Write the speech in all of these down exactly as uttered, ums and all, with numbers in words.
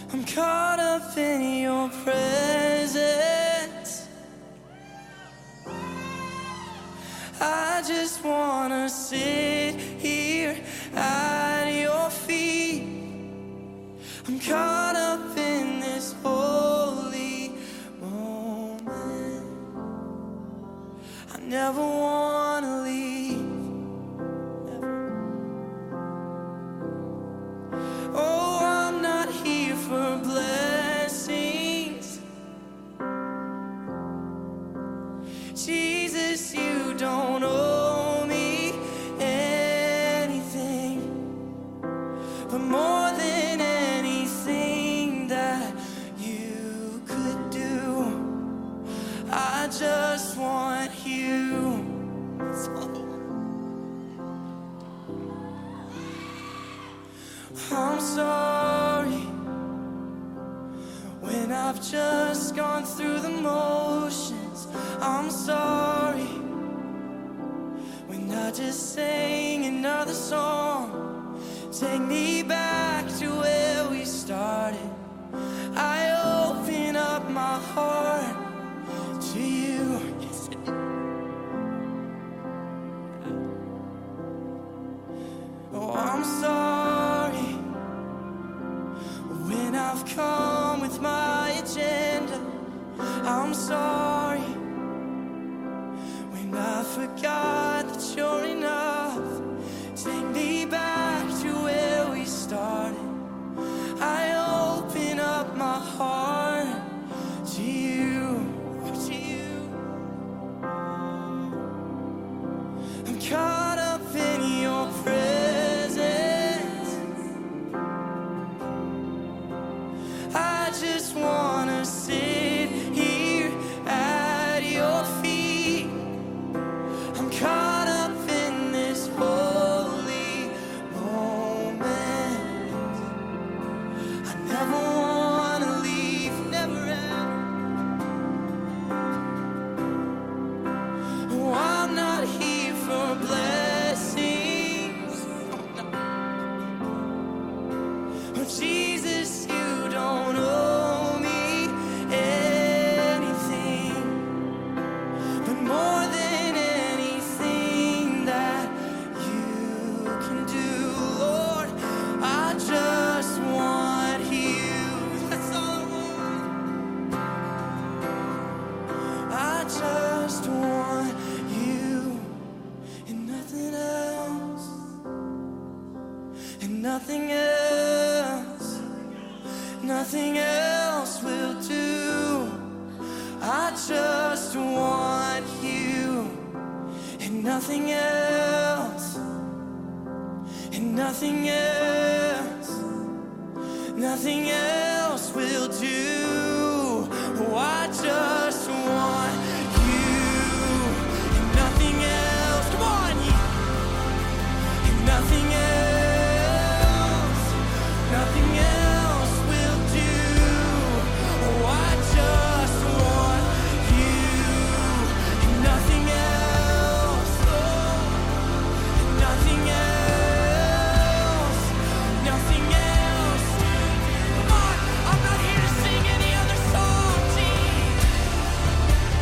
I'm caught up in your presence. I just wanna sit here at your feet. I'm caught up in this holy moment. I never wanna leave. Oh, I'm not here for blessings. Jesus, you don't owe me anything, but more than anything that you could do, I just want you. I'm sorry when I've just gone through the motions. I'm sorry when I just sang another song. Take me back to where we started. I open up my heart to you. Oh, I'm sorry when I've come with my agenda. I'm sorry when I forgot that you're enough. Take me back to where we started. I open up my heart to you, to you. I'm caught up in your presence. I just wanna sit here at your feet. I'm caught up in this holy moment. I never wanna leave, never ever. Oh, I'm not here for blessings. Oh, Jesus, you don't owe me anything, but more than anything that you can do, Lord, I just want you. That's all I want. I just want you and nothing else, and nothing else, nothing else will do. I just want you and nothing else, and nothing else, nothing else will do. Oh, I just want you and nothing else. Come on, you and nothing else, nothing else will do. Oh, I just want you and nothing else. Oh, nothing else, nothing else. Come on, I'm not here to sing any other song, Jesus.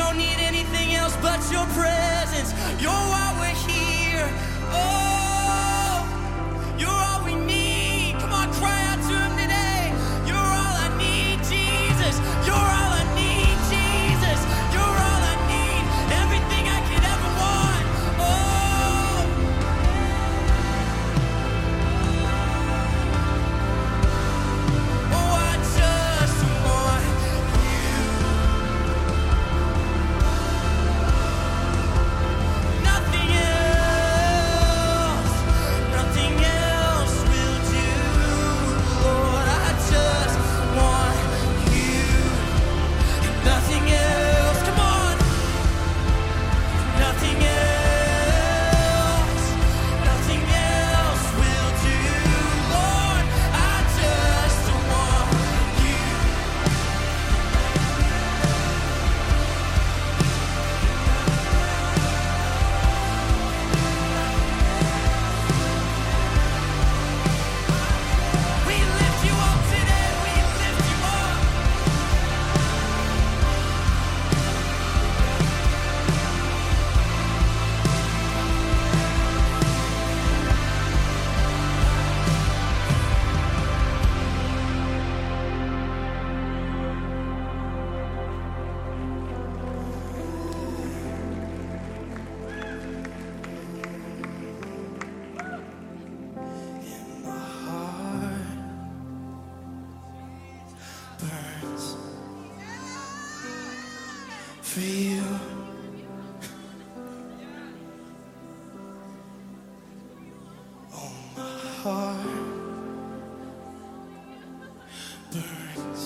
don't need anything else but your presence. You're why we're here. Oh, you're all we need. Come on, cry out to him today. You're all I need, Jesus. You're all I need, Jesus. You're all I need. Everything I could ever want. Oh, oh, I just want you. Nothing else, nothing else will do. Lord, I just want you. And nothing else, come on. Nothing else, nothing else will do. Lord, I just want you. We lift you up today, we lift you up. And my heart burns for you. Oh, my heart burns.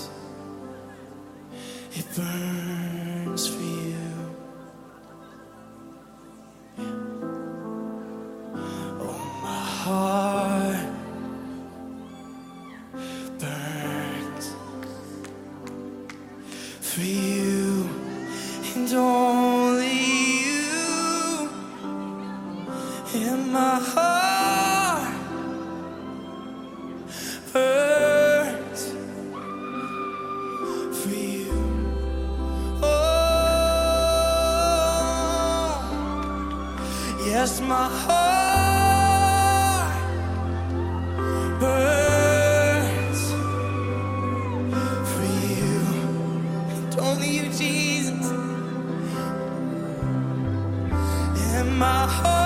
It burns for you. Oh, my heart burns for you and only you. And my heart burns for you. Oh, yes, my heart burns for you and only you, Jesus. And my heart